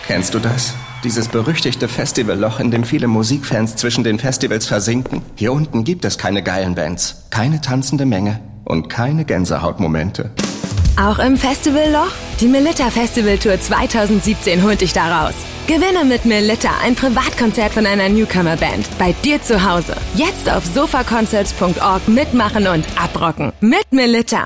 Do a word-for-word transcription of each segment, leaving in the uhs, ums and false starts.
Kennst du das? Dieses berüchtigte Festivalloch, in dem viele Musikfans zwischen den Festivals versinken? Hier unten gibt es keine geilen Bands, keine tanzende Menge und keine Gänsehautmomente. Auch im Festivalloch? Die Melitta Festival Tour zwanzig siebzehn holt dich da raus. Gewinne mit Melitta ein Privatkonzert von einer Newcomer-Band bei dir zu Hause. Jetzt auf sofaconcerts punkt org mitmachen und abrocken. Mit Melitta.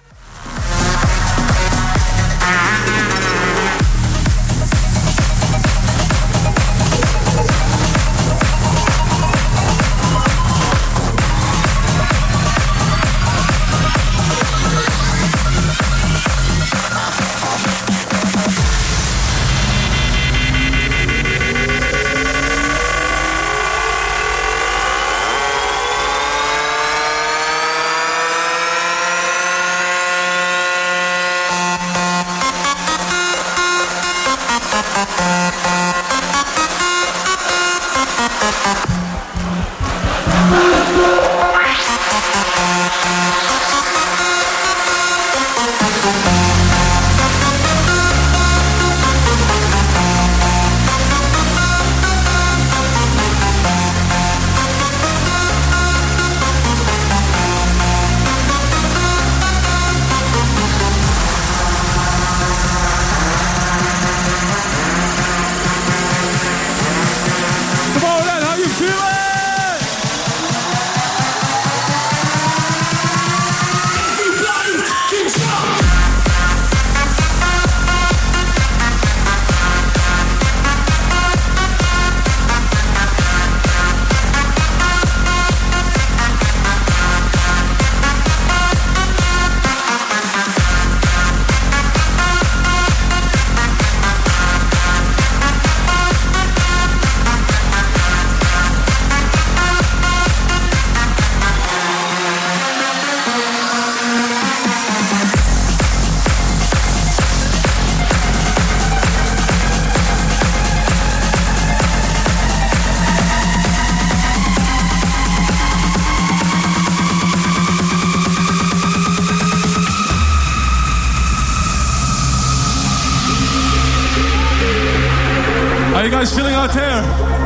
How you guys feeling out there?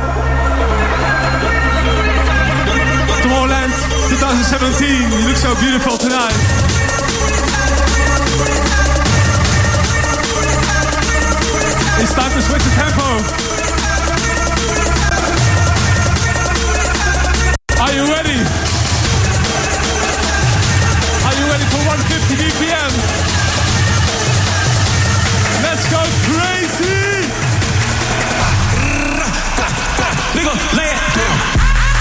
Tomorrowland twenty seventeen, you look so beautiful tonight. It's time to switch the tempo. Are you ready? Are you ready for one fifty B P M? Let's go crazy! Nigga, lay it down.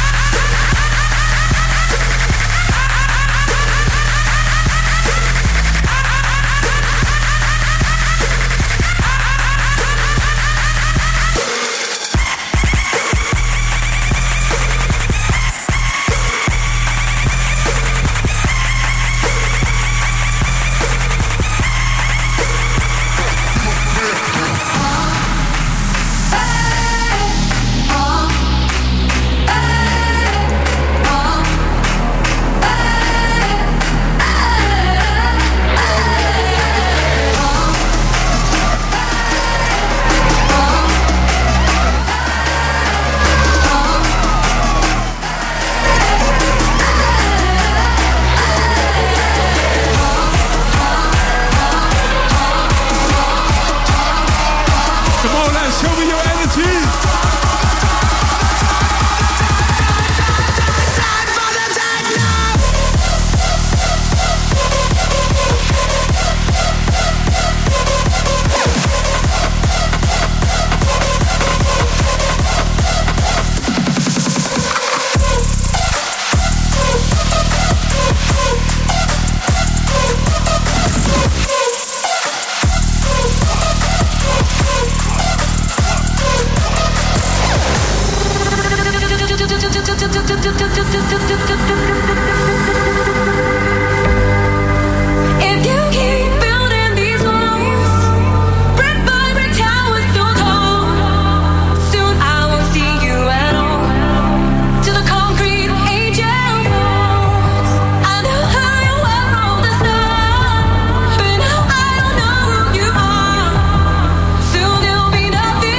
Show me your energy. Nothing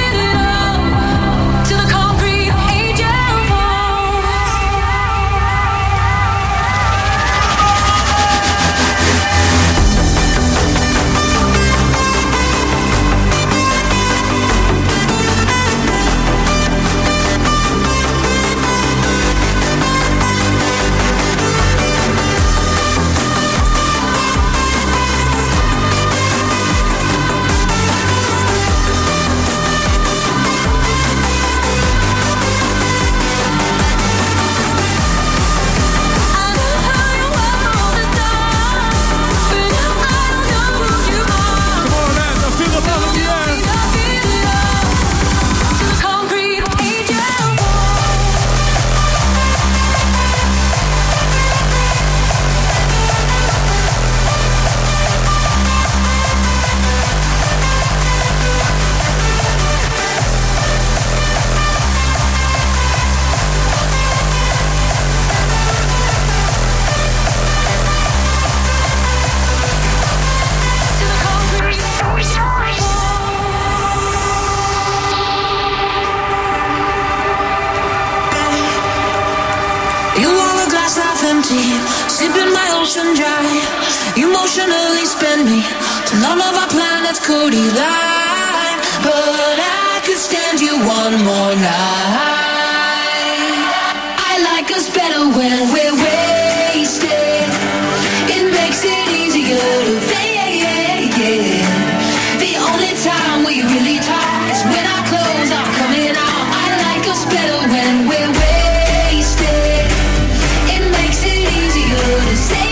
empty, sipping my ocean dry. Emotionally spend me till all of our planets collide. But I could stand you one more night. I like us better when we're wasted. It makes it easier to fade. The only time we really talk is when our clothes are coming off. I like us better when we're wasted. It makes it easier to say.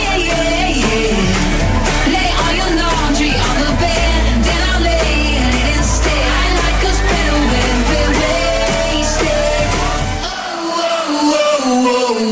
Lay all your laundry on the bed and then I'll lay in it instead. I like us better when we're wasted. Oh, oh, oh, oh.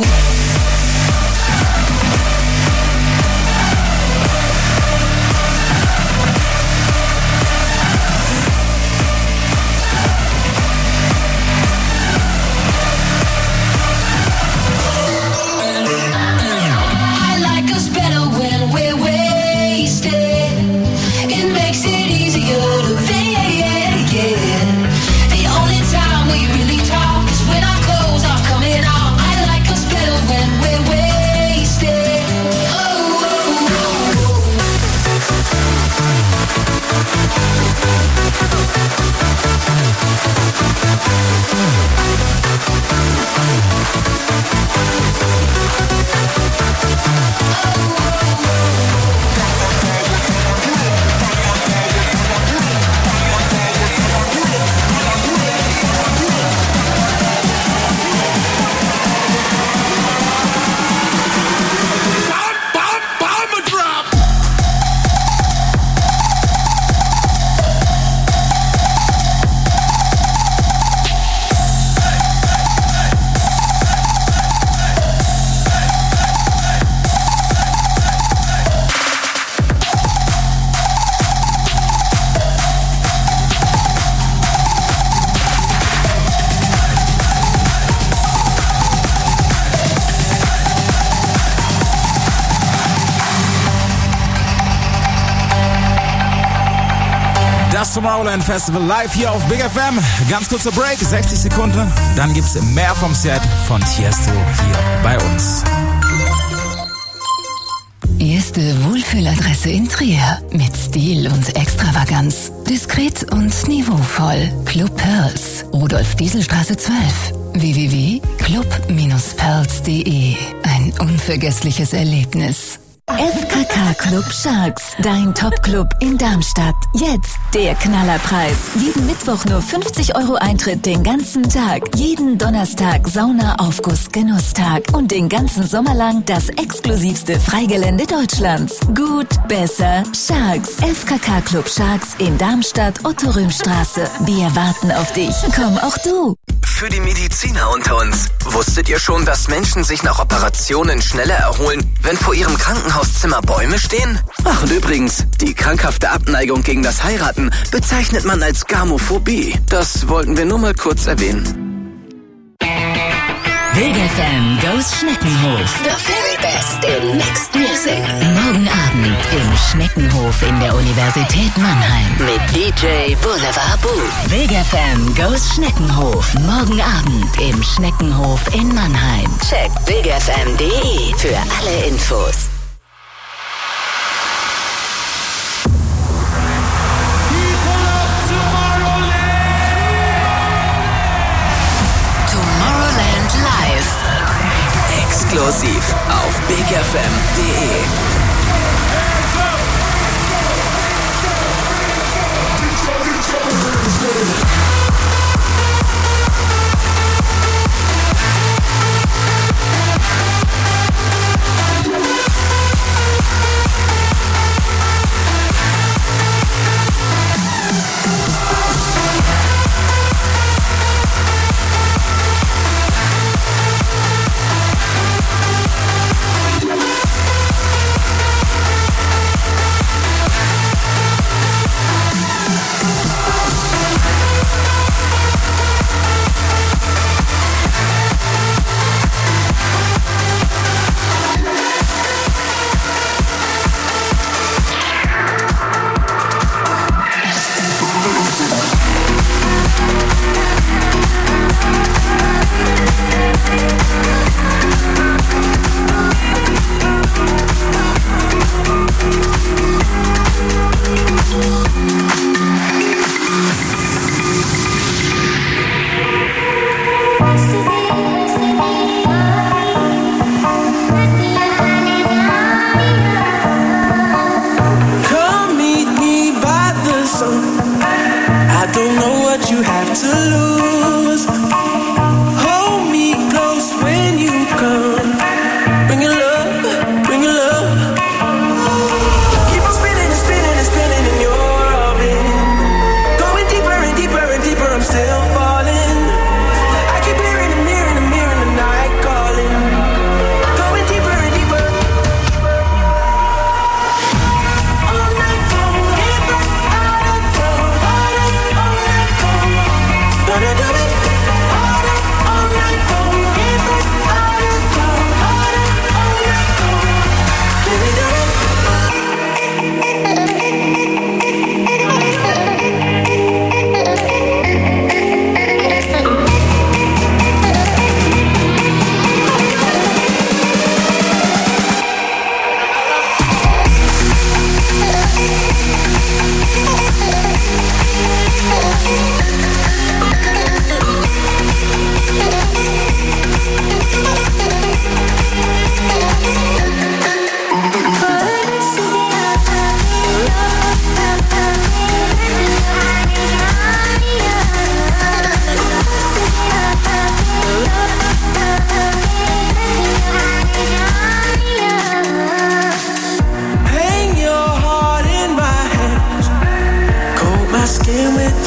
Tomorrowland Festival live hier auf Big F M. Ganz kurzer Break, sechzig Sekunden. Dann gibt's mehr vom Set von Tiesto hier bei uns. Erste Wohlfühladresse in Trier mit Stil und Extravaganz. Diskret und niveauvoll. Club Pearls, Rudolf-Diesel-Straße zwölf. w w w punkt club Bindestrich pearls punkt de. Ein unvergessliches Erlebnis. F K K Club Sharks, dein Top-Club in Darmstadt. Jetzt der Knallerpreis. Jeden Mittwoch nur fünfzig Euro Eintritt den ganzen Tag. Jeden Donnerstag Sauna-Aufguss-Genusstag. Und den ganzen Sommer lang das exklusivste Freigelände Deutschlands. Gut, besser, Sharks. F K K Club Sharks in Darmstadt, Otto-Röhm-Straße. Wir warten auf dich. Komm auch du. Für die Mediziner unter uns. Wusstet ihr schon, dass Menschen sich nach Operationen schneller erholen, wenn vor ihrem Krankenhauszimmer Bäume stehen? Ach, und übrigens, die krankhafte Abneigung gegen das Heiraten bezeichnet man als Gamophobie. Das wollten wir nur mal kurz erwähnen. Big F M goes Schneckenhof. The very best in mixed music. Morgen Abend im Schneckenhof in der Universität Mannheim. Mit D J Boulevard Booth. Big F M goes Schneckenhof. Morgen Abend im Schneckenhof in Mannheim. Check big f m punkt de für alle Infos. Exklusiv auf big f m punkt de.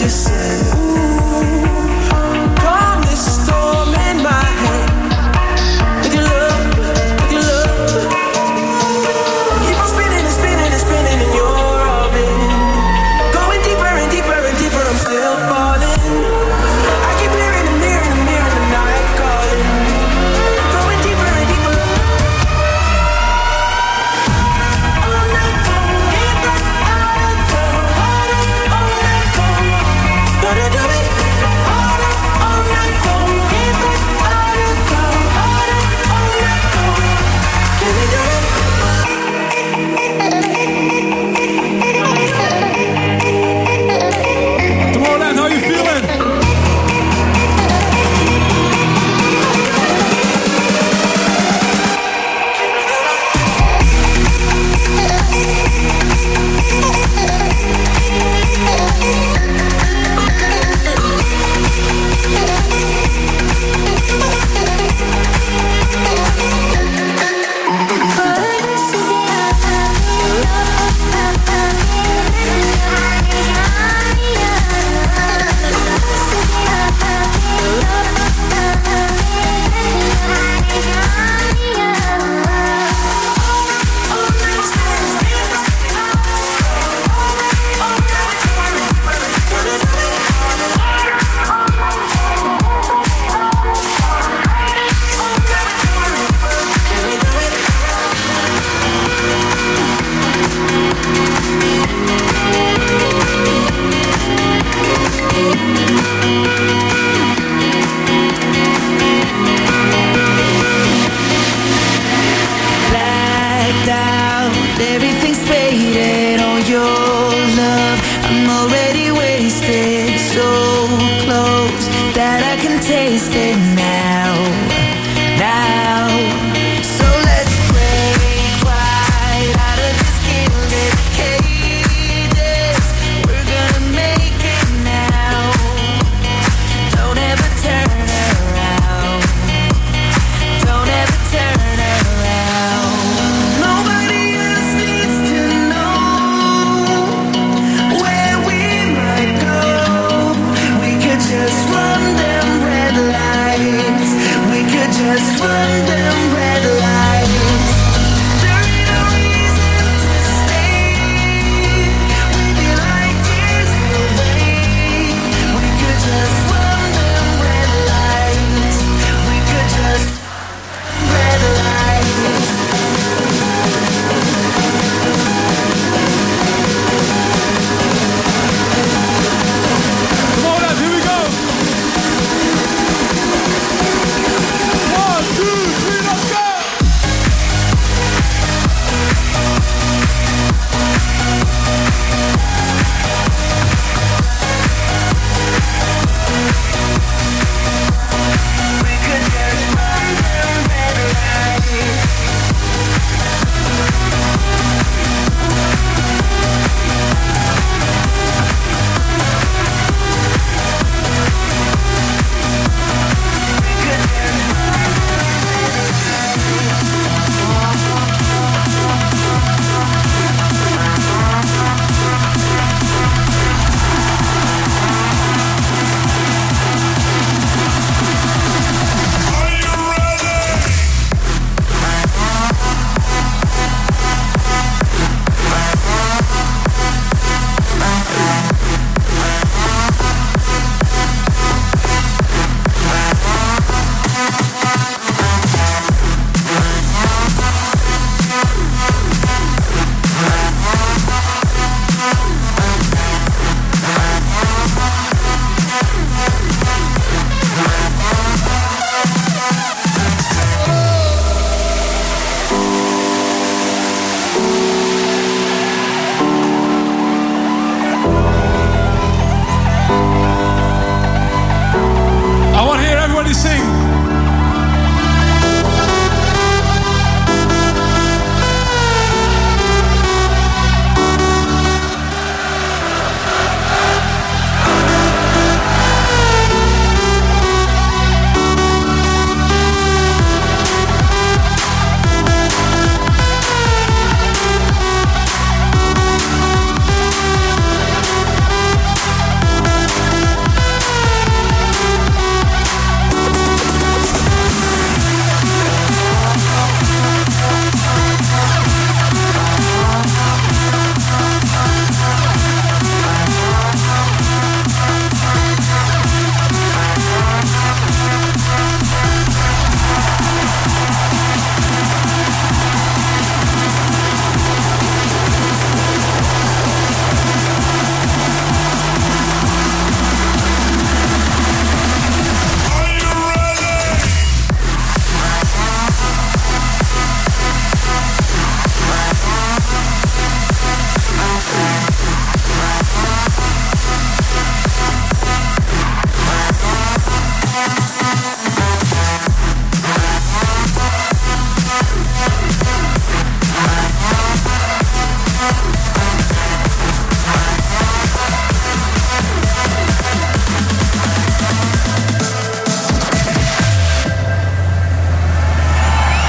Just run them red lights.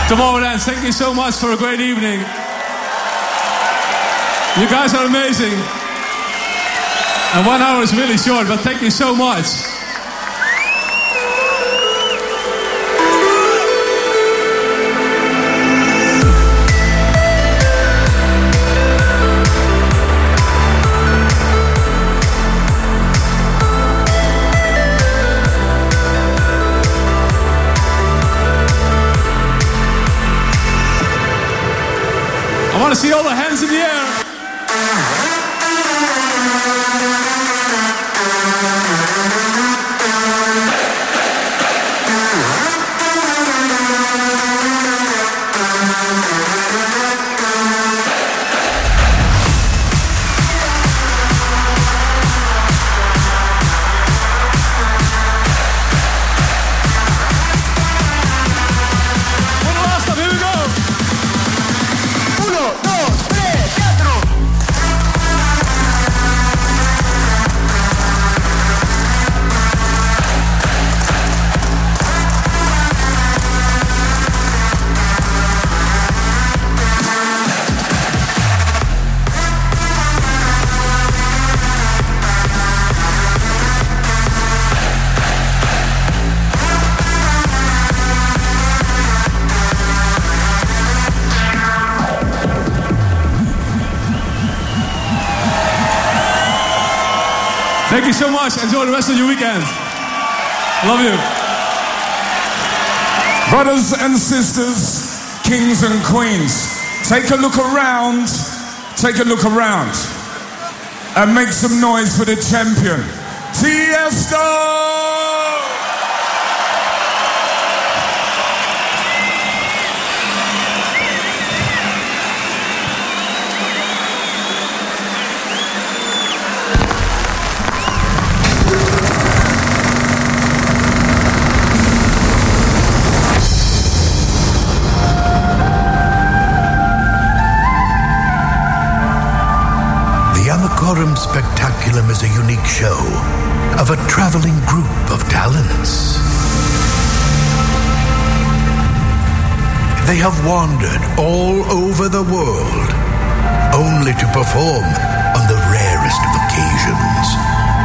Tomorrowland, thank you so much for a great evening. You guys are amazing. And one hour is really short, but thank you so much. I want to see all the hands in the air. Thank you so much. Enjoy the rest of your weekend. Love you. Brothers and sisters, kings and queens, take a look around, take a look around, and make some noise for the champion, Tiesto! Amakorum Spectaculum is a unique show of a traveling group of talents. They have wandered all over the world, only to perform on the rarest of occasions.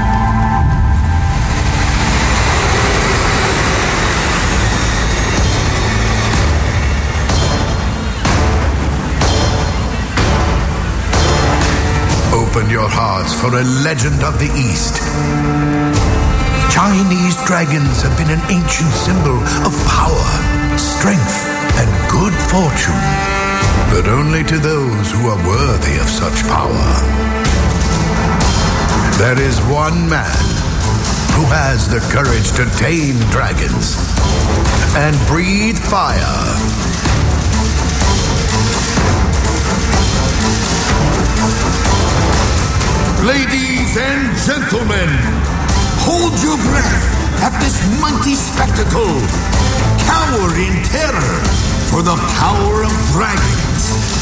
Open your hearts for a legend of the East. Chinese dragons have been an ancient symbol of power, strength, and good fortune, but only to those who are worthy of such power. There is one man who has the courage to tame dragons and breathe fire. Ladies and gentlemen, hold your breath at this mighty spectacle. Cower in terror for the power of dragons.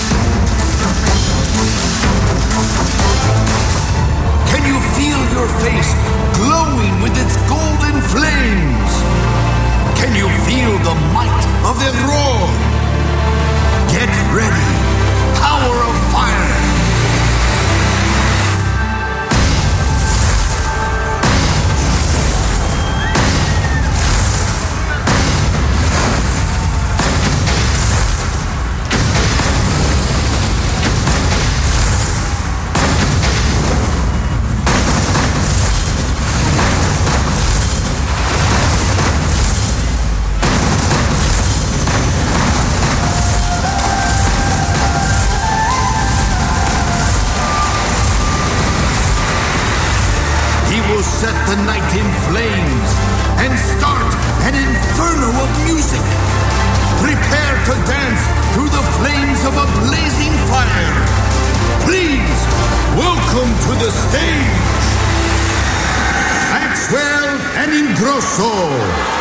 Can you feel your face glowing with its golden flames? Can you feel the might of their roar? Get ready. Power of fire. Set the night in flames and start an inferno of music. Prepare to dance through the flames of a blazing fire. Please welcome to the stage Maxwell and Ingrosso.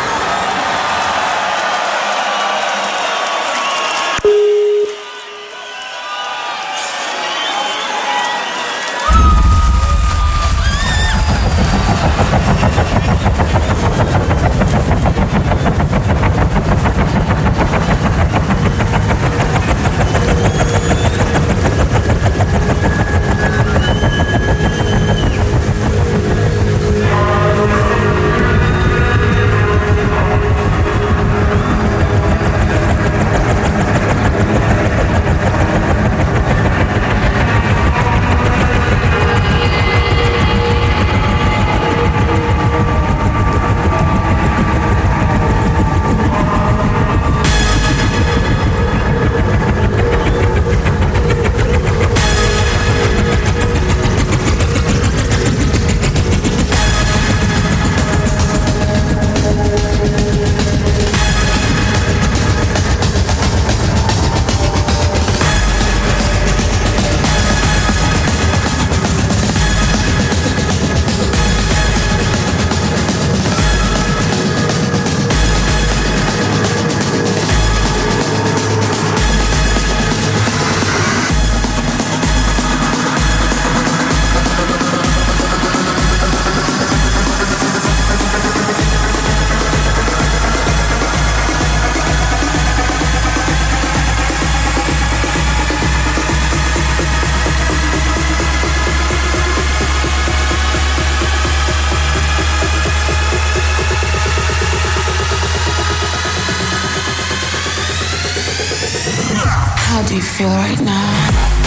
How do you feel right now?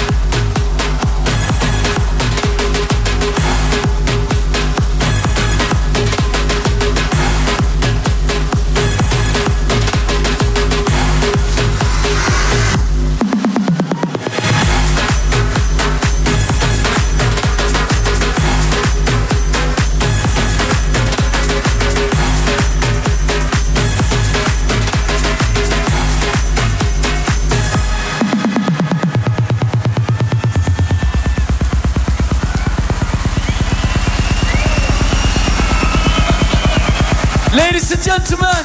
Ladies and gentlemen,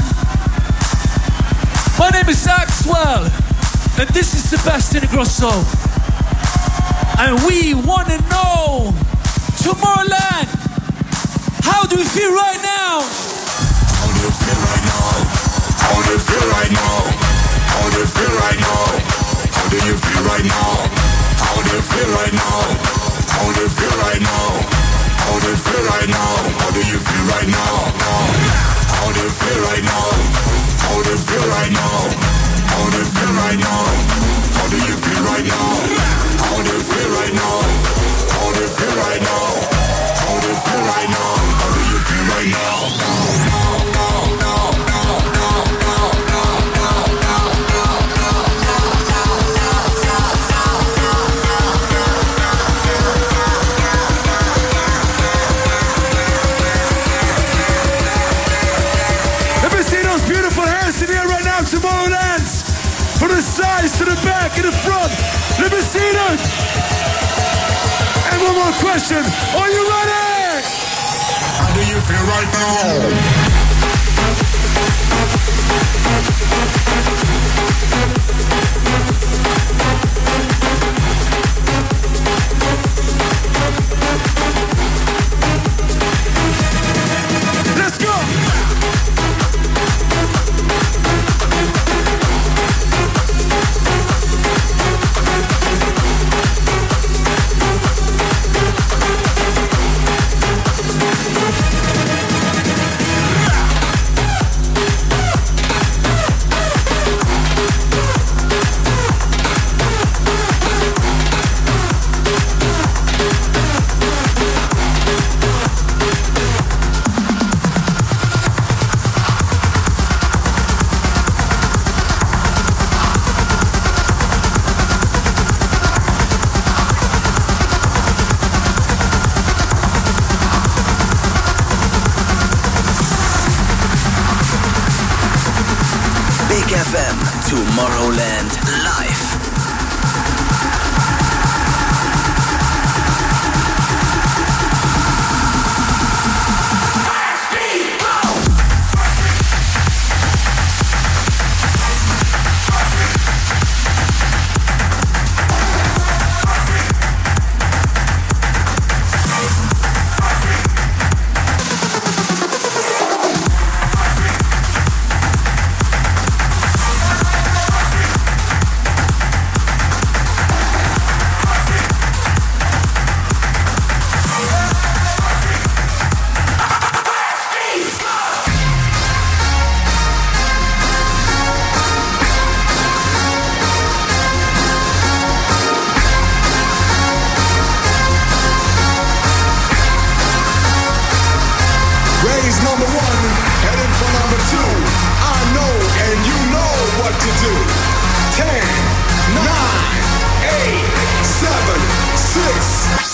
my name is Axwell, and this is Sebastian Grosso. And we want to know, Tomorrowland, how do you feel right now? How do you feel right now? How do you feel right now? How do you feel right now? How do you feel right now? How do you feel right now? How do you feel right now? How do you feel right now? How do you feel right now? How do you feel right now? How do you feel right now? How do you feel right now? How do you feel right now? How do you feel right now? How do you feel right now? How do you feel right now? How do you feel right now? Tomorrowland, from the sides to the back and the front. Let me see them. And one more question. Are you ready? How do you feel right now? F M, Tomorrowland live. Number one, heading for number two. I know and you know what to do. Ten, nine, eight, seven, six,